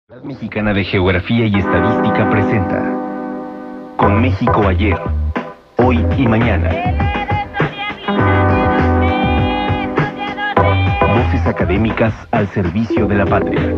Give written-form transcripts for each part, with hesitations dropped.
La Sociedad Mexicana de Geografía y Estadística presenta Con México ayer, hoy y mañana. Voces académicas al servicio de la patria.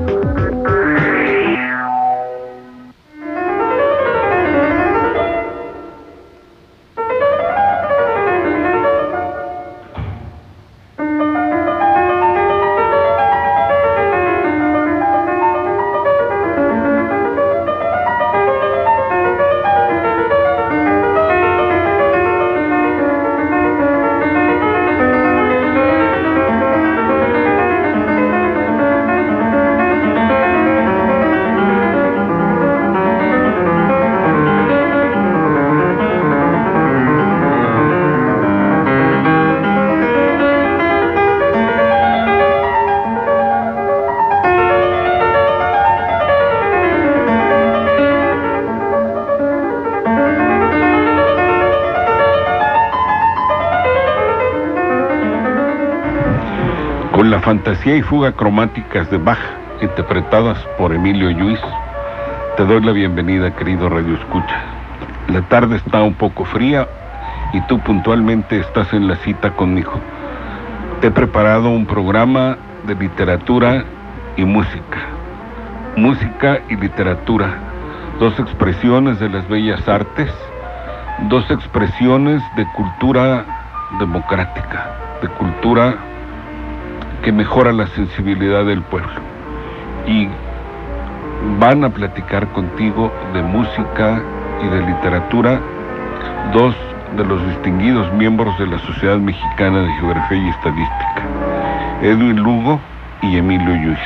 Con la fantasía y fuga cromáticas de Bach, interpretadas por Emilio Lluís, te doy la bienvenida, querido Radio Escucha. La tarde está un poco fría y tú puntualmente estás en la cita conmigo. Te he preparado un programa de literatura y música. Música y literatura, dos expresiones de las bellas artes, dos expresiones de cultura democrática, de cultura que mejora la sensibilidad del pueblo. Y van a platicar contigo de música y de literatura dos de los distinguidos miembros de la Sociedad Mexicana de Geografía y Estadística, Edwin Lugo y Emilio Lluís.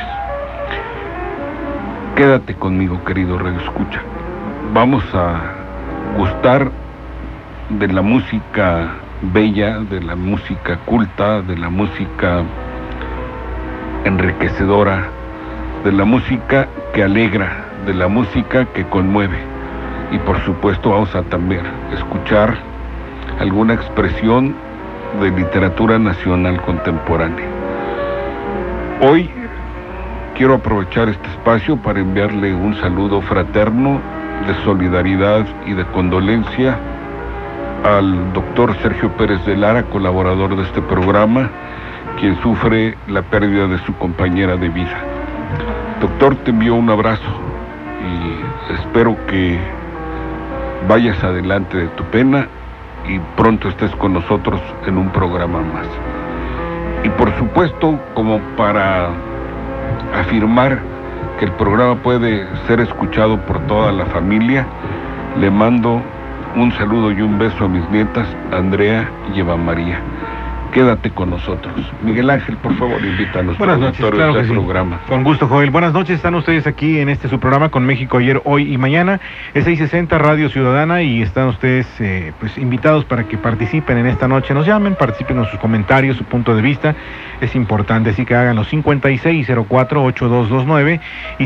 Quédate conmigo, querido Radio Escucha. Vamos a gustar de la música bella, de la música culta, de la música enriquecedora, de la música que alegra, de la música que conmueve. Y por supuesto vamos a también escuchar alguna expresión de literatura nacional contemporánea. Hoy quiero aprovechar este espacio para enviarle un saludo fraterno de solidaridad y de condolencia al doctor Sergio Pérez de Lara, colaborador de este programa, quien sufre la pérdida de su compañera de vida. Doctor, te envío un abrazo y espero que vayas adelante de tu pena y pronto estés con nosotros en un programa más. Y por supuesto, como para afirmar que el programa puede ser escuchado por toda la familia, le mando un saludo y un beso a mis nietas, Andrea y Eva María. Quédate con nosotros. Miguel Ángel, por favor, invítanos. Buenas noches, claro que sí. Programa. Con gusto, Joel. Buenas noches, están ustedes aquí en su programa Con México ayer, hoy y mañana. Es 660 Radio Ciudadana y están ustedes pues invitados para que participen en esta noche. Nos llamen, participen en sus comentarios, su punto de vista. Es importante, así que hagan los 5604-8229 y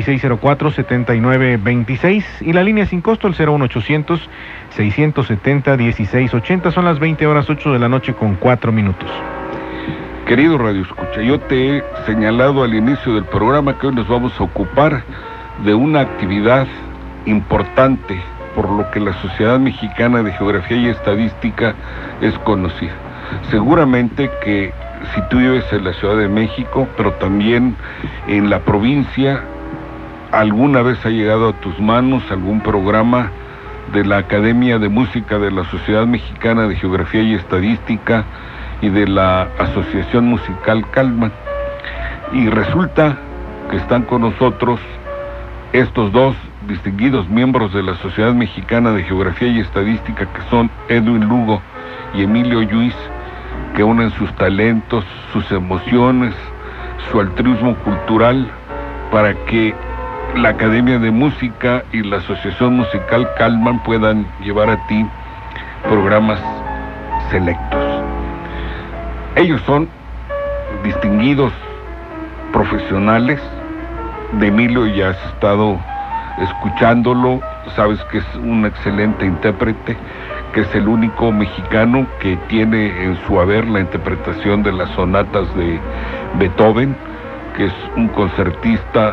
5604-7926 y la línea sin costo, el 01800 670-1680. Son las 20:08 de la noche con 4 minutos. Querido Radio Escucha, yo te he señalado al inicio del programa que hoy nos vamos a ocupar de una actividad importante por lo que la Sociedad Mexicana de Geografía y Estadística es conocida. Seguramente que si tú vives en la Ciudad de México, pero también en la provincia, alguna vez ha llegado a tus manos algún programa de la Academia de Música de la Sociedad Mexicana de Geografía y Estadística y de la Asociación Musical Calman. Y resulta que están con nosotros estos dos distinguidos miembros de la Sociedad Mexicana de Geografía y Estadística, que son Edwin Lugo y Emilio Lluís, que unen sus talentos, sus emociones, su altruismo cultural para que la Academia de Música y la Asociación Musical Calman puedan llevar a ti programas selectos. Ellos son distinguidos profesionales. De Emilio ya has estado escuchándolo, sabes que es un excelente intérprete, que es el único mexicano que tiene en su haber la interpretación de las sonatas de Beethoven, que es un concertista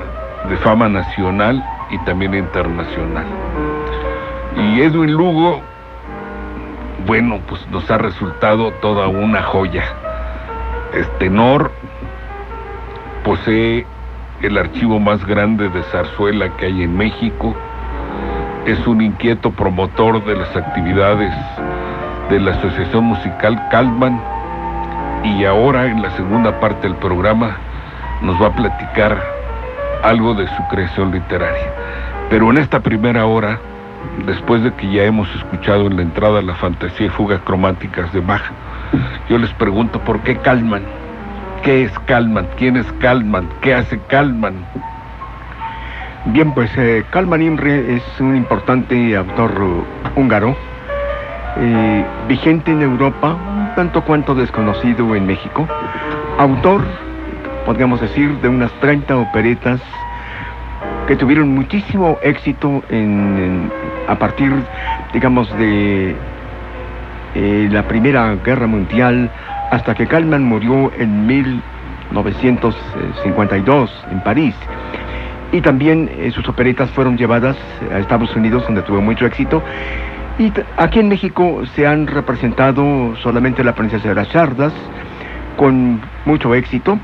de fama nacional y también internacional. Y Edwin Lugo, bueno, pues nos ha resultado toda una joya. Tenor, posee el archivo más grande de zarzuela que hay en México, es un inquieto promotor de las actividades de la Asociación Musical Kalman, y ahora en la segunda parte del programa nos va a platicar algo de su creación literaria. Pero en esta primera hora, después de que ya hemos escuchado en la entrada la fantasía y fugas cromáticas de Bach, yo les pregunto, ¿por qué Kalman? ¿Qué es Kalman? ¿Quién es Kalman? ¿Qué hace Kalman? Bien, pues Kalman Imre es un importante autor húngaro, vigente en Europa, un tanto cuanto desconocido en México, autor, podríamos decir, de unas 30 operetas que tuvieron muchísimo éxito a partir, digamos, de la Primera Guerra Mundial, hasta que Kalman murió en 1952 en París. Y también sus operetas fueron llevadas a Estados Unidos, donde tuvo mucho éxito. Y aquí en México se han representado solamente La Princesa de las Sardas, con mucho éxito.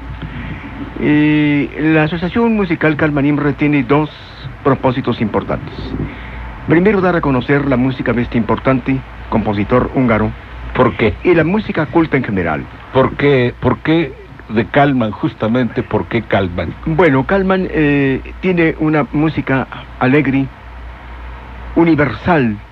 La Asociación Musical Kalman Imre tiene dos propósitos importantes. Primero, dar a conocer la música de este importante compositor húngaro. ¿Por qué? Y la música culta en general. ¿Por qué de Kalman, justamente? ¿Por qué Kalman? Bueno, Kalman tiene una música alegre, universal.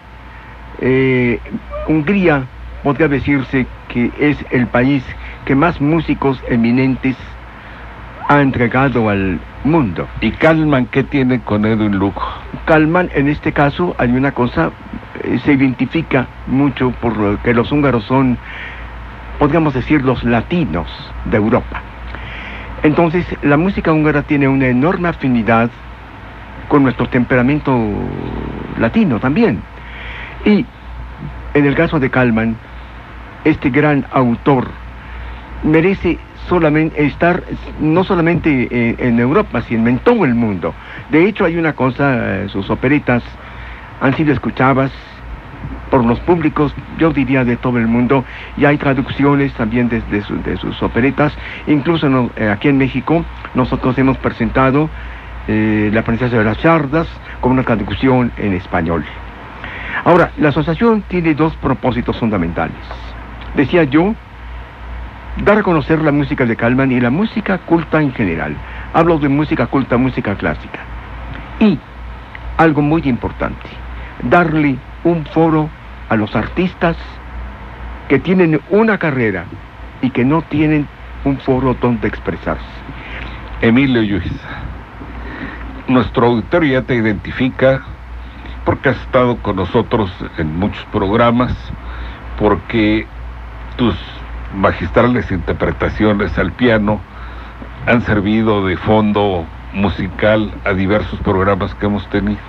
Hungría podría decirse que es el país que más músicos eminentes ha entregado al mundo. ¿Y Kalman qué tiene con Edwin Lugo? Kalman, en este caso, hay una cosa, se identifica mucho por que los húngaros son, podríamos decir, los latinos de Europa. Entonces, la música húngara tiene una enorme afinidad con nuestro temperamento latino también. Y en el caso de Kalman, este gran autor merece solamente estar, no solamente en Europa, sino en todo el mundo. De hecho, hay una cosa, sus operetas han sido escuchadas por los públicos, yo diría, de todo el mundo, y hay traducciones también de sus operetas. Incluso aquí en México nosotros hemos presentado La Princesa de las Sardas con una traducción en español. Ahora, la asociación tiene dos propósitos fundamentales. Decía yo, dar a conocer la música de Kalman y la música culta en general. Hablo de música culta, música clásica. Y, algo muy importante, darle un foro a los artistas que tienen una carrera y que no tienen un foro donde expresarse. Emilio Lluís, nuestro auditorio ya te identifica porque has estado con nosotros en muchos programas, porque tus magistrales interpretaciones al piano han servido de fondo musical a diversos programas que hemos tenido.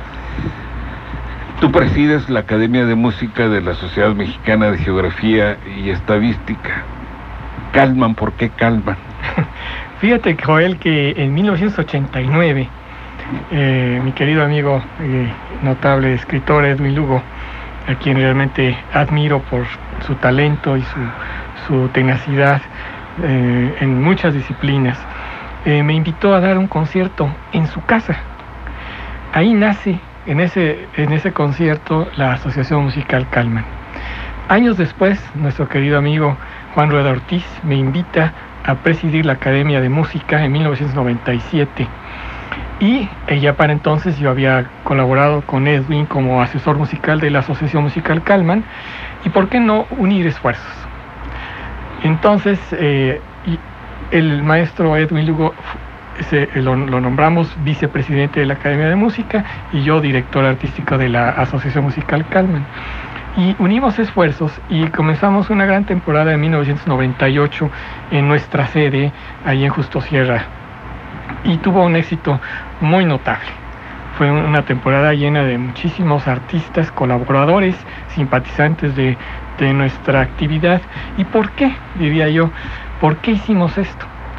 Tú presides la Academia de Música de la Sociedad Mexicana de Geografía y Estadística. Kalman, ¿por qué Kalman? Fíjate, Joel, que en 1989 mi querido amigo, notable escritor Edwin Lugo, a quien realmente admiro por su talento y su tenacidad en muchas disciplinas, me invitó a dar un concierto en su casa. Ahí nace, en ese concierto, la Asociación Musical Kalman. Años después, nuestro querido amigo Juan Rueda Ortiz me invita a presidir la Academia de Música en 1997. Y ya para entonces yo había colaborado con Edwin como asesor musical de la Asociación Musical Kalman, y por qué no unir esfuerzos. Entonces el maestro Edwin Lugo lo nombramos vicepresidente de la Academia de Música y yo director artístico de la Asociación Musical Kalman. Y unimos esfuerzos y comenzamos una gran temporada en 1998 en nuestra sede, ahí en Justo Sierra. Y tuvo un éxito muy notable. Fue una temporada llena de muchísimos artistas, colaboradores, simpatizantes de nuestra actividad. ¿Y por qué? Diría yo, ¿por qué hicimos esto?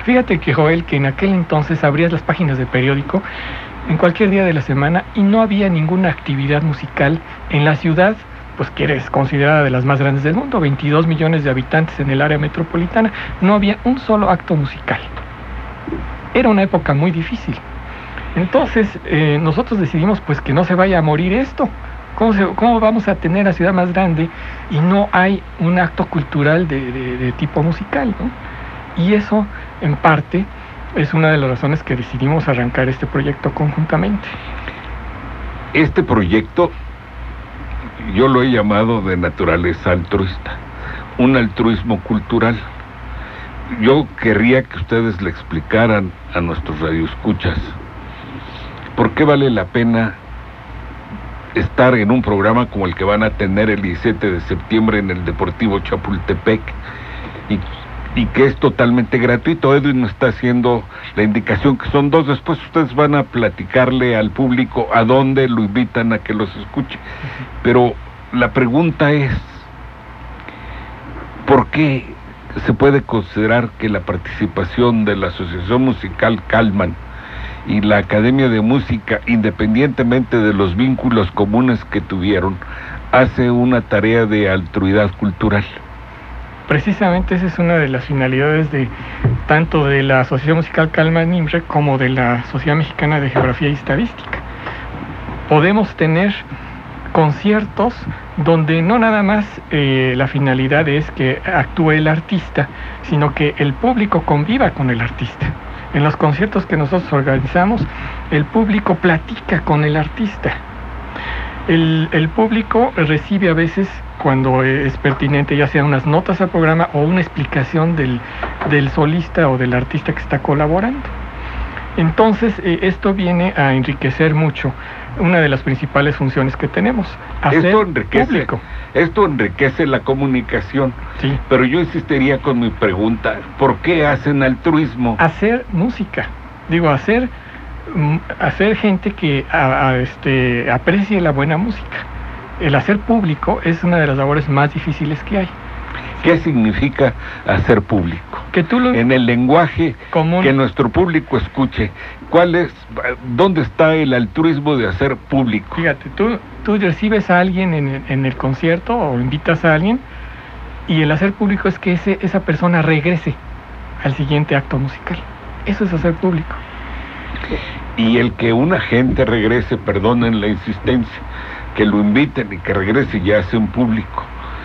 Fíjate que, Joel, que en aquel entonces abrías las páginas de periódico en cualquier día de la semana y no había ninguna actividad musical en la ciudad, pues que es considerada de las más grandes del mundo, 22 millones de habitantes en el área metropolitana, no había un solo acto musical. Era una época muy difícil. Entonces, nosotros decidimos pues que no se vaya a morir esto. ¿Cómo vamos a tener la ciudad más grande y no hay un acto cultural de tipo musical, ¿no? Y eso, en parte, es una de las razones que decidimos arrancar este proyecto conjuntamente. Este proyecto yo lo he llamado de naturaleza altruista, un altruismo cultural. Yo querría que ustedes le explicaran a nuestros radioescuchas por qué vale la pena estar en un programa como el que van a tener el 17 de septiembre en el Deportivo Chapultepec y que es totalmente gratuito. Edwin me está haciendo la indicación que son 2, después ustedes van a platicarle al público a dónde lo invitan a que los escuche. Pero la pregunta es, ¿por qué se puede considerar que la participación de la Asociación Musical Kallman y la Academia de Música, independientemente de los vínculos comunes que tuvieron, hace una tarea de altruidad cultural? Precisamente esa es una de las finalidades tanto de la Asociación Musical Kallman IMRE como de la Sociedad Mexicana de Geografía y Estadística. Podemos tener conciertos donde no nada más la finalidad es que actúe el artista, sino que el público conviva con el artista. En los conciertos que nosotros organizamos, el público platica con el artista. El público recibe a veces, cuando es pertinente, ya sea unas notas al programa o una explicación del solista o del artista que está colaborando. Entonces, esto viene a enriquecer mucho una de las principales funciones que tenemos, hacer público. Esto enriquece la comunicación, sí. Pero yo insistiría con mi pregunta, ¿por qué hacen altruismo? Hacer música, hacer gente que aprecie la buena música. El hacer público es una de las labores más difíciles que hay. ¿Qué significa hacer público? Que tú en el lenguaje común, que nuestro público escuche. ¿Dónde está el altruismo de hacer público? Fíjate, tú recibes a alguien en el concierto o invitas a alguien y el hacer público es que esa persona regrese al siguiente acto musical. Eso es hacer público. Y el que una gente regrese, perdonen la insistencia, que lo inviten y que regrese ya hace un público.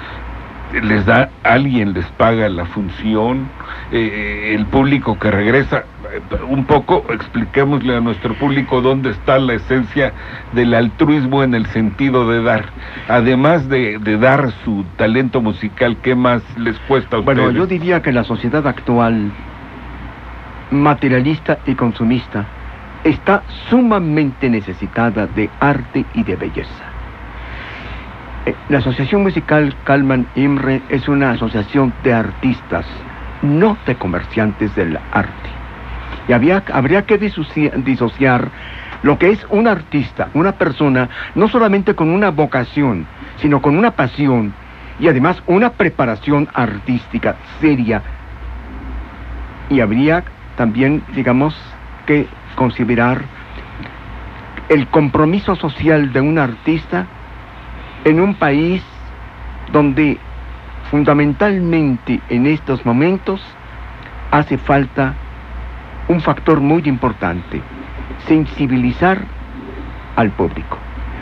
Alguien les paga la función, el público que regresa, un poco expliquémosle a nuestro público dónde está la esencia del altruismo en el sentido de dar, además de dar su talento musical. ¿Qué más les cuesta a ustedes? Bueno, yo diría que la sociedad actual, materialista y consumista, está sumamente necesitada de arte y de belleza. La Asociación Musical Kallman IMRE es una asociación de artistas, no de comerciantes del arte. Y habría que disociar lo que es un artista, una persona, no solamente con una vocación, sino con una pasión y además una preparación artística seria. Y habría también, digamos, que considerar el compromiso social de un artista en un país donde fundamentalmente en estos momentos hace falta un factor muy importante: sensibilizar al público.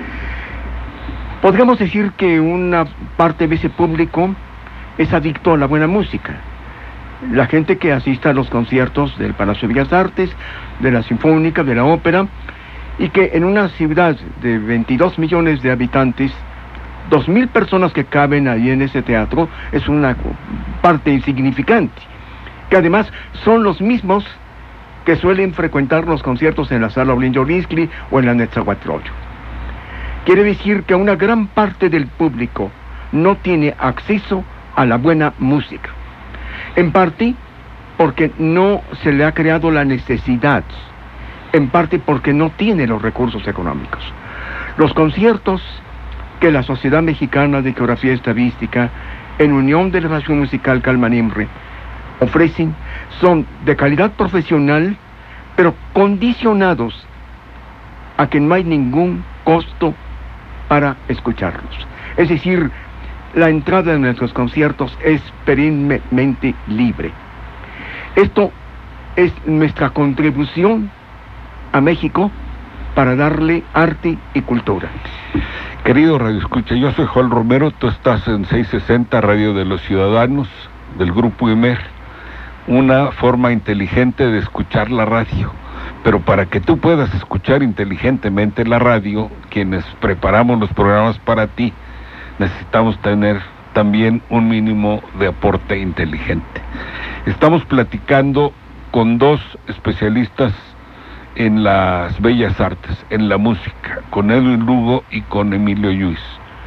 Podríamos decir que una parte de ese público es adicto a la buena música. La gente que asiste a los conciertos del Palacio de Bellas Artes, de la Sinfónica, de la Ópera, y que en una ciudad de 22 millones de habitantes, 2,000 personas que caben ahí en ese teatro es una parte insignificante, que además son los mismos que suelen frecuentar los conciertos en la Sala Olinjo-Linskli o en la Netzahualcoyotl. Quiere decir que una gran parte del público no tiene acceso a la buena música, en parte porque no se le ha creado la necesidad, en parte porque no tiene los recursos económicos. Los conciertos que la Sociedad Mexicana de Geografía y Estadística, en unión de la Asociación Musical Kallman IMRE, ofrecen son de calidad profesional, pero condicionados a que no hay ningún costo para escucharlos. Es decir, la entrada de nuestros conciertos es perennemente libre. Esto es nuestra contribución a México para darle arte y cultura. Querido Radio Escucha, yo soy Joel Romero, tú estás en 660 Radio de los Ciudadanos, del Grupo Imer, una forma inteligente de escuchar la radio. Pero para que tú puedas escuchar inteligentemente la radio, quienes preparamos los programas para ti, necesitamos tener también un mínimo de aporte inteligente. Estamos platicando con dos especialistas en las bellas artes, en la música, con Edwin Lugo y con Emilio Lluís.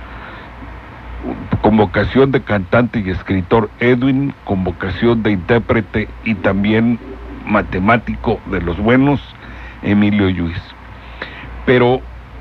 Con vocación de cantante y escritor Edwin, con vocación de intérprete y también matemático de los buenos, Emilio Lluís. Pero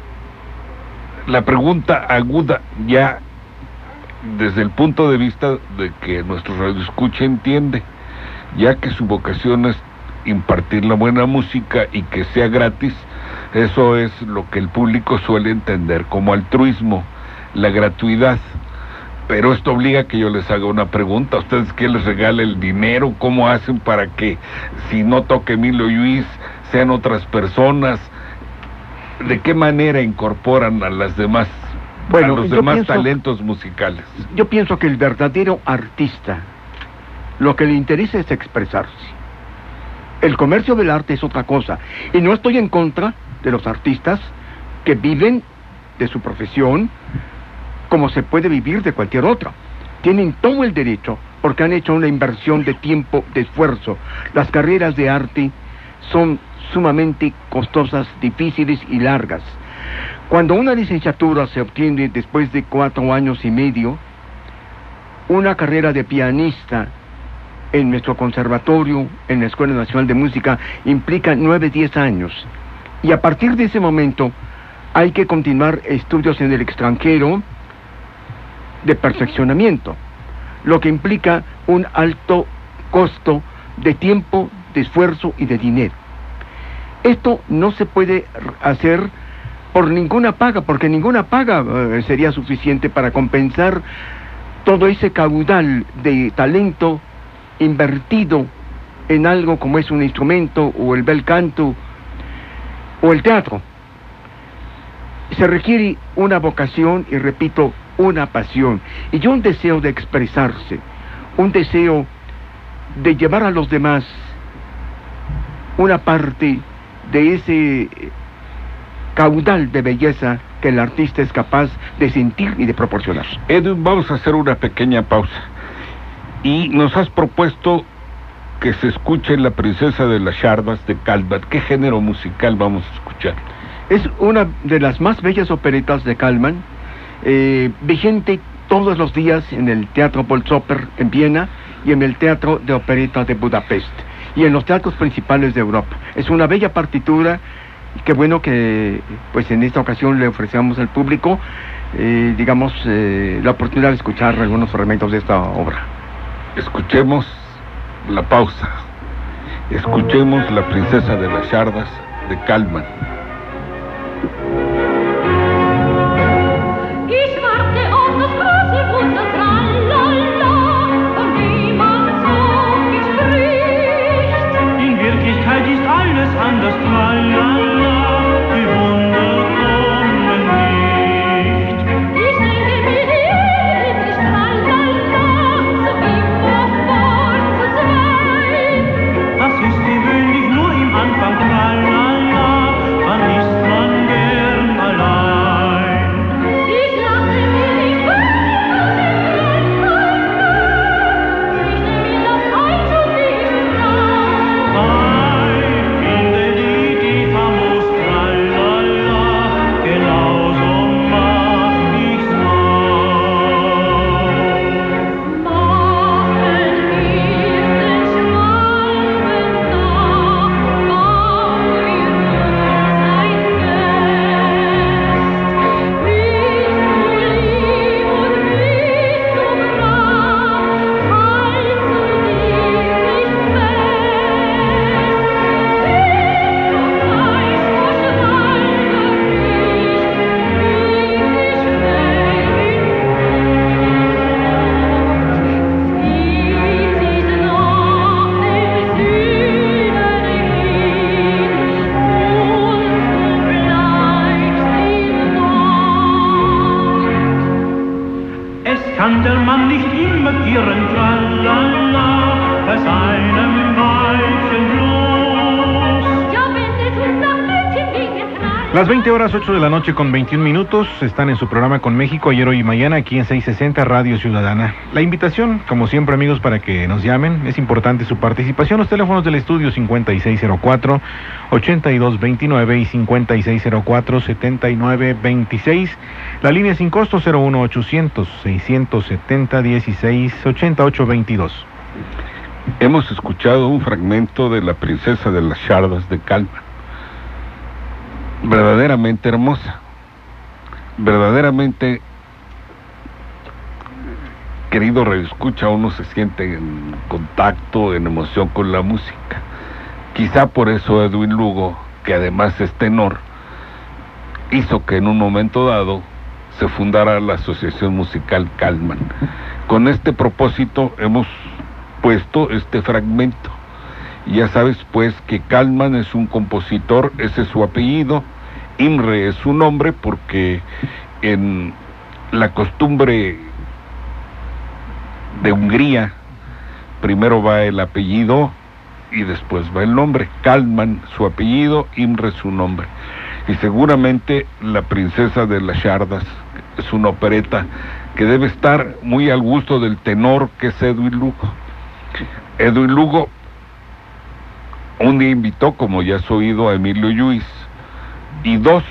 la pregunta aguda, ya desde el punto de vista de que nuestro radioescucha entiende, ya que su vocación es impartir la buena música y que sea gratis, eso es lo que el público suele entender como altruismo, la gratuidad. Pero esto obliga a que yo les haga una pregunta. ¿A ustedes qué les regala el dinero? ¿Cómo hacen para que, si no toca Emilio Lluís, sean otras personas? ¿De qué manera incorporan a las demás, a los demás talentos musicales? Yo pienso que el verdadero artista, lo que le interesa es expresarse. El comercio del arte es otra cosa. Y no estoy en contra de los artistas que viven de su profesión como se puede vivir de cualquier otra. Tienen todo el derecho, porque han hecho una inversión de tiempo, de esfuerzo. Las carreras de arte son sumamente costosas, difíciles y largas. Cuando una licenciatura se obtiene después de 4 años y medio, una carrera de pianista en nuestro conservatorio, en la Escuela Nacional de Música, implica 9-10 años. Y a partir de ese momento hay que continuar estudios en el extranjero de perfeccionamiento, lo que implica un alto costo de tiempo, de esfuerzo y de dinero. Esto no se puede hacer por ninguna paga, porque ninguna paga sería suficiente para compensar todo ese caudal de talento invertido en algo como es un instrumento, o el bel canto, o el teatro. Se requiere una vocación y, repito, una pasión, y un deseo de expresarse, un deseo de llevar a los demás una parte de ese caudal de belleza que el artista es capaz de sentir y de proporcionar. Edwin, vamos a hacer una pequeña pausa. Y nos has propuesto que se escuche La Princesa de las Yardas de Kalman. ¿Qué género musical vamos a escuchar? Es una de las más bellas operetas de Kalman, vigente todos los días en el Teatro Bolsoper en Viena y en el Teatro de Opereta de Budapest y en los teatros principales de Europa. Es una bella partitura. Qué bueno que pues en esta ocasión le ofrecemos al público la oportunidad de escuchar algunos fragmentos de esta obra. Escuchemos la pausa. Escuchemos La Princesa de las Yardas de Kalman. In Wirklichkeit ist alles anders, tralala, die Wunder kommen nicht. Ich denke mir, hier ist tralala, so immer fort zu sein. Das ist gewöhnlich nur im Anfang, tralala, dann ist man gern Las 20 horas 8 de la noche con 21 minutos están en su programa Con México Ayer, Hoy y Mañana aquí en 660 Radio Ciudadana. La invitación, como siempre amigos, para que nos llamen, es importante su participación. Los teléfonos del estudio 5604-8229 y 5604-7926. La línea sin costo 01800-670-1688-22. Hemos escuchado un fragmento de La princesa de las Shardas de Kálmán. Verdaderamente hermosa, verdaderamente, querido radioescucha, uno se siente en contacto, en emoción con la música. Quizá por eso Edwin Lugo, que además es tenor, hizo que en un momento dado se fundara la Asociación Musical Kálmán. Con este propósito hemos puesto este fragmento. Ya sabes pues que Kálmán es un compositor, ese es su apellido, Imre es su nombre, porque en la costumbre de Hungría primero va el apellido y después va el nombre. Kálmán su apellido, Imre su nombre. Y seguramente La princesa de las Shardas es una opereta que debe estar muy al gusto del tenor que es Edwin Lugo. Edwin Lugo un día invitó, como ya has oído, a Emilio Lluís, y dos,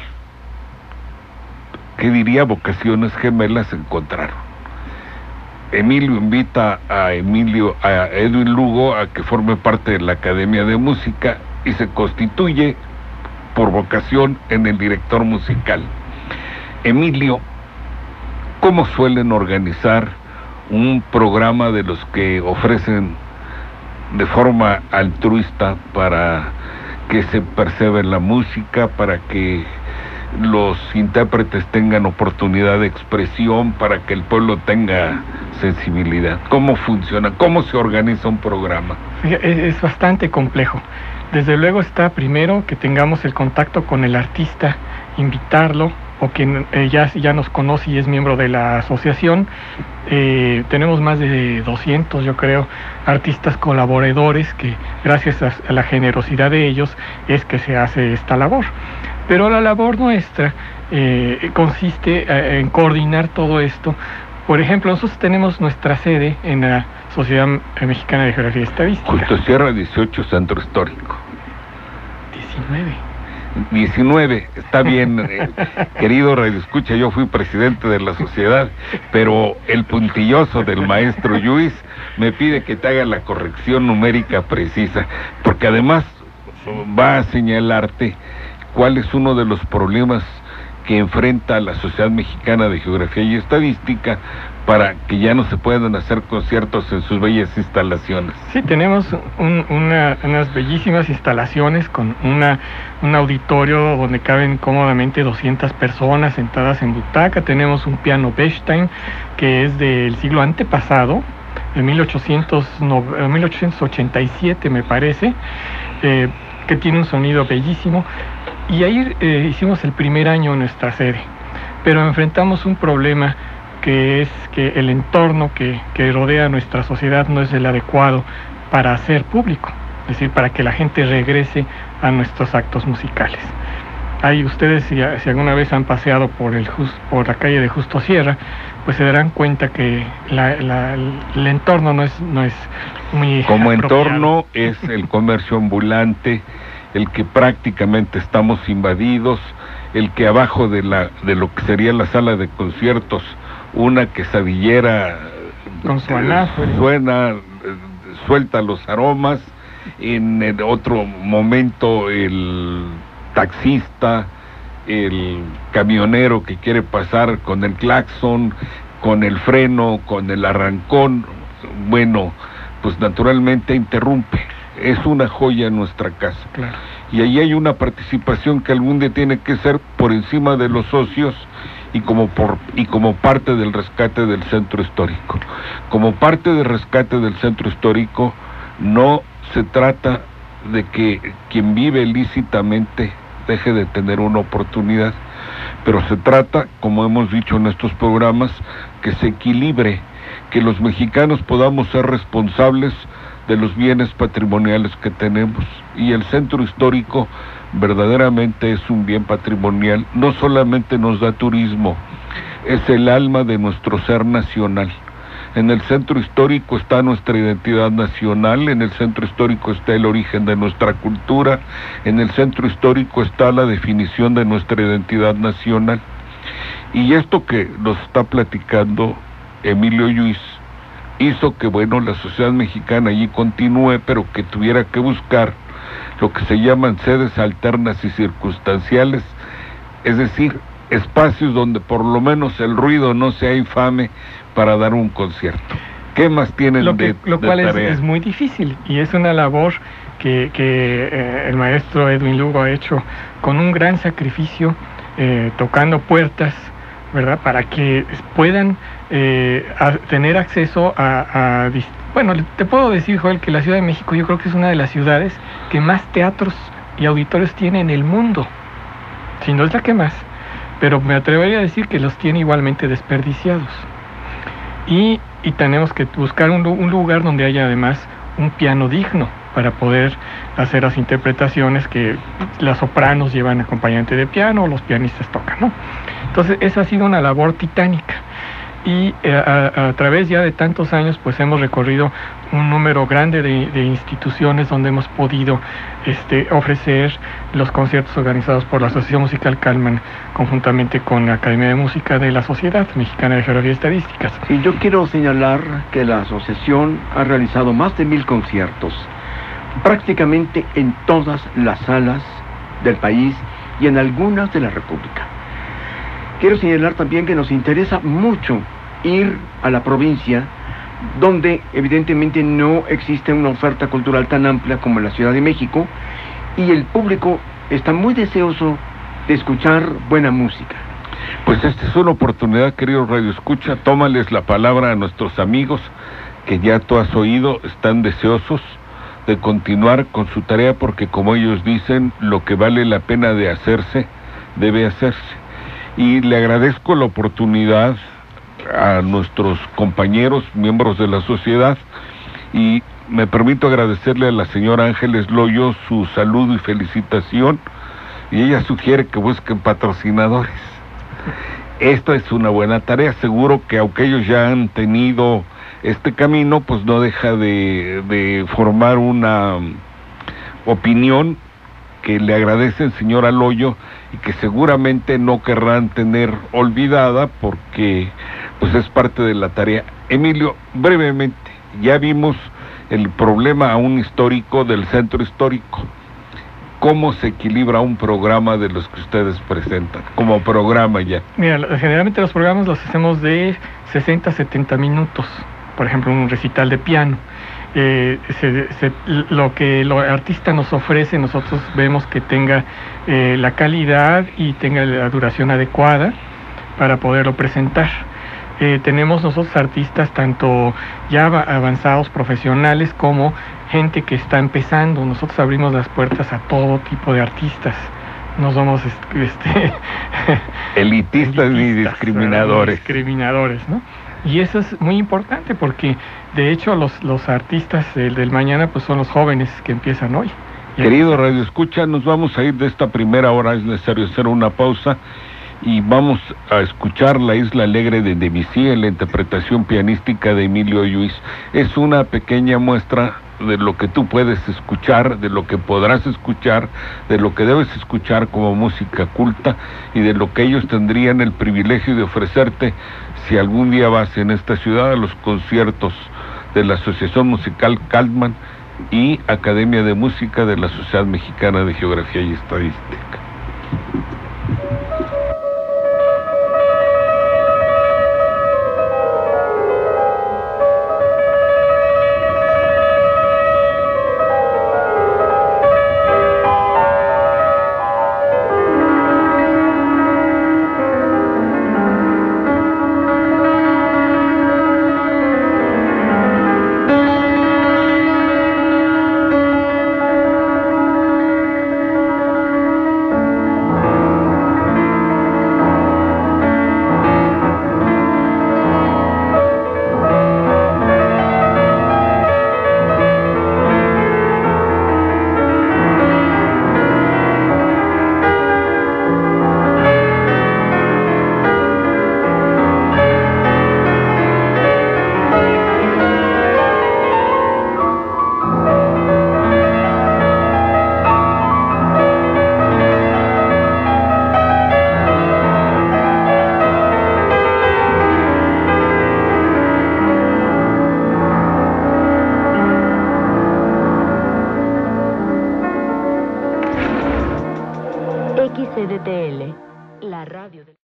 ¿qué diría? Vocaciones gemelas se encontraron. Emilio invita a Edwin Lugo a que forme parte de la Academia de Música y se constituye por vocación en el director musical. Emilio, ¿cómo suelen organizar un programa de los que ofrecen de forma altruista para que se perciba la música, para que los intérpretes tengan oportunidad de expresión, para que el pueblo tenga sensibilidad? ¿Cómo funciona? ¿Cómo se organiza un programa? Es bastante complejo. Desde luego está primero que tengamos el contacto con el artista, invitarlo, o quien ya nos conoce y es miembro de la asociación. Tenemos más de 200, yo creo, artistas colaboradores que gracias a la generosidad de ellos es que se hace esta labor. Pero la labor nuestra consiste en coordinar todo esto. Por ejemplo, nosotros tenemos nuestra sede en la Sociedad Mexicana de Geografía y Estadística. Justo Sierra 18, Centro Histórico. 19, está bien, querido radioescucha, yo fui presidente de la sociedad, pero el puntilloso del maestro Lluís me pide que te haga la corrección numérica precisa, porque además va a señalarte cuál es uno de los problemas que enfrenta la Sociedad Mexicana de Geografía y Estadística para que ya no se puedan hacer conciertos en sus bellas instalaciones. Sí, tenemos unas bellísimas instalaciones con un auditorio donde caben cómodamente 200 personas sentadas en butaca. Tenemos un piano Bechstein que es del siglo antepasado, de 1887 me parece, que tiene un sonido bellísimo. Y ahí hicimos el primer año en nuestra sede, pero enfrentamos un problema que es que el entorno que rodea nuestra sociedad no es el adecuado para hacer público, es decir, para que la gente regrese a nuestros actos musicales. Ahí ustedes, si alguna vez han paseado por la calle de Justo Sierra, pues se darán cuenta que el entorno no es muy como apropiado. Entorno es el comercio ambulante, el que prácticamente estamos invadidos, el que abajo de lo que sería la sala de conciertos, una quesadillera con su anáfore suelta los aromas, en el otro momento el taxista, el camionero que quiere pasar con el claxon, con el freno, con el arrancón, bueno, pues naturalmente interrumpe. Es una joya en nuestra casa. Claro. Y ahí hay una participación que algún día tiene que ser por encima de los socios y como parte del rescate del centro histórico. Como parte del rescate del centro histórico, no se trata de que quien vive lícitamente deje de tener una oportunidad, pero se trata, como hemos dicho en estos programas, que se equilibre, que los mexicanos podamos ser responsables de los bienes patrimoniales que tenemos, y el centro histórico verdaderamente es un bien patrimonial. No solamente nos da turismo, es el alma de nuestro ser nacional. En el centro histórico está nuestra identidad nacional, en el centro histórico está el origen de nuestra cultura, en el centro histórico está la definición de nuestra identidad nacional. Y esto que nos está platicando Emilio Lluís hizo que, bueno, la sociedad mexicana allí continúe, pero que tuviera que buscar lo que se llaman sedes alternas y circunstanciales, es decir, espacios donde por lo menos el ruido no sea infame para dar un concierto. ¿Qué más tienen lo cual tarea? Es muy difícil, y es una labor que el maestro Edwin Lugo ha hecho con un gran sacrificio, tocando puertas, ¿verdad?, para que puedan tener acceso bueno, te puedo decir, Joel, que la Ciudad de México yo creo que es una de las ciudades que más teatros y auditorios tiene en el mundo, si no es la que más, pero me atrevería a decir que los tiene igualmente desperdiciados. Y tenemos que buscar un lugar donde haya además un piano digno para poder hacer las interpretaciones que las sopranos llevan acompañante de piano, o los pianistas tocan, ¿no? Entonces esa ha sido una labor titánica, y a través ya de tantos años pues hemos recorrido un número grande de instituciones donde hemos podido ofrecer los conciertos organizados por la Asociación Musical Kalman conjuntamente con la Academia de Música de la Sociedad Mexicana de Geografía y Estadísticas. Y yo quiero señalar que la asociación ha realizado más de 1000 conciertos, prácticamente en todas las salas del país y en algunas de la República. Quiero señalar también que nos interesa mucho ir a la provincia, donde evidentemente no existe una oferta cultural tan amplia como en la Ciudad de México, y el público está muy deseoso de escuchar buena música. Pues esta es una oportunidad, querido Radio Escucha, tómales la palabra a nuestros amigos que ya tú has oído, están deseosos de continuar con su tarea, porque como ellos dicen, lo que vale la pena de hacerse, debe hacerse. Y le agradezco la oportunidad a nuestros compañeros, miembros de la sociedad, y me permito agradecerle a la señora Ángeles Loyo su saludo y felicitación, y ella sugiere que busquen patrocinadores. Esto es una buena tarea, seguro que aunque ellos ya han tenido este camino, pues no deja de formar una opinión que le agradecen, señora Loyo, y que seguramente no querrán tener olvidada, porque pues es parte de la tarea. Emilio, brevemente, ya vimos el problema aún histórico del centro histórico. ¿Cómo se equilibra un programa de los que ustedes presentan, como programa ya? Mira, generalmente los programas los hacemos de 60 a 70 minutos, por ejemplo, un recital de piano. Lo que el artista nos ofrece, nosotros vemos que tenga la calidad y tenga la duración adecuada para poderlo presentar. Tenemos nosotros artistas tanto ya avanzados, profesionales, como gente que está empezando. Nosotros abrimos las puertas a todo tipo de artistas. No somos elitistas ni discriminadores. Discriminadores, ¿no? Y eso es muy importante, porque de hecho los artistas del mañana pues son los jóvenes que empiezan hoy. Querido Radio Escucha, nos vamos a ir de esta primera hora, es necesario hacer una pausa y vamos a escuchar La Isla Alegre de Debussy en la interpretación pianística de Emilio Lluís. Es una pequeña muestra de lo que tú puedes escuchar, de lo que podrás escuchar, de lo que debes escuchar como música culta, y de lo que ellos tendrían el privilegio de ofrecerte si algún día vas en esta ciudad a los conciertos de la Asociación Musical Kalman y Academia de Música de la Sociedad Mexicana de Geografía y Estadística. La radio del